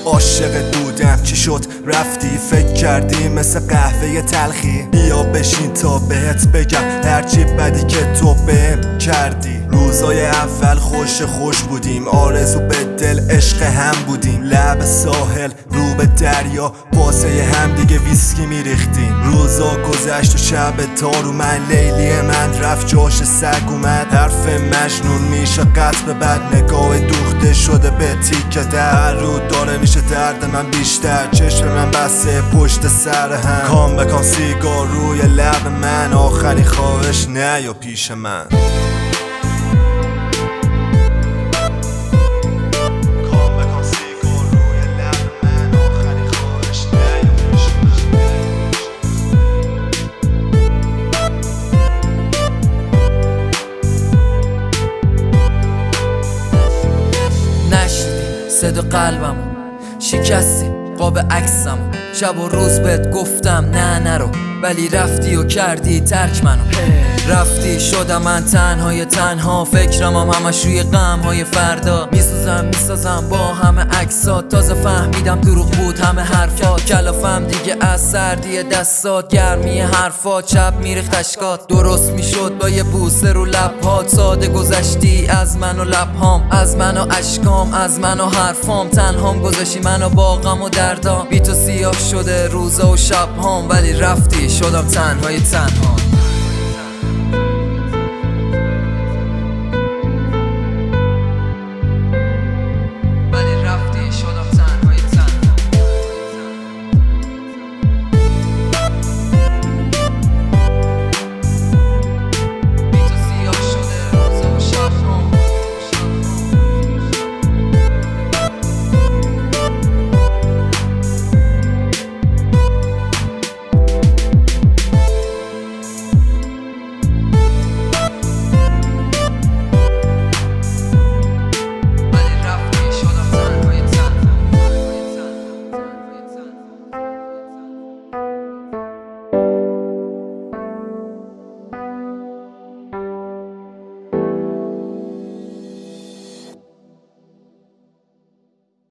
عاشقت بودم چی شد رفتی؟ فکر کردی مثل قهوه تلخی؟ بیا بشین تا بهت بگم هرچی بدی که تو بهم کردی. روزای اول خوش بودیم، آرزو به دل عشق هم بودیم، لب ساحل رو به دریا واسه هم دیگه ویسکی میریختیم. روزا گذشت و شب تارو من لیلی من رفت جاش سگ اومد. حرف مجنون میشه قطع بعد نگاه دوخته شده به تیکه در رو داره میشه درد من بیشتر. چشم من بسته پشت سر هم، کام بکن سیگار روی لب من، آخرین خواهش نیا پیش من. صدا قلبم شکستی قاب عکسم، شب و روز بهت گفتم نه نرو، ولی رفتی و کردی ترک منو. رفتی شدم من تنها، فکرم همش روی غم های فردا. میسازم با همه عکسات، تازه فهمیدم دروغ بود همه حرفات. کلافم دیگه از سردی دستات، گرمی حرفات، شب میریخت اشکات. درست میشد با یه بوسه رو لبهات، ساده گذشتی از من و لبهام، از من و اشکام، از من و حرفام. تنهام گذاشتی منو با غم و دردام، بی تو سیاه شده روزا و شبهام، ولی رفتی شدم تنها.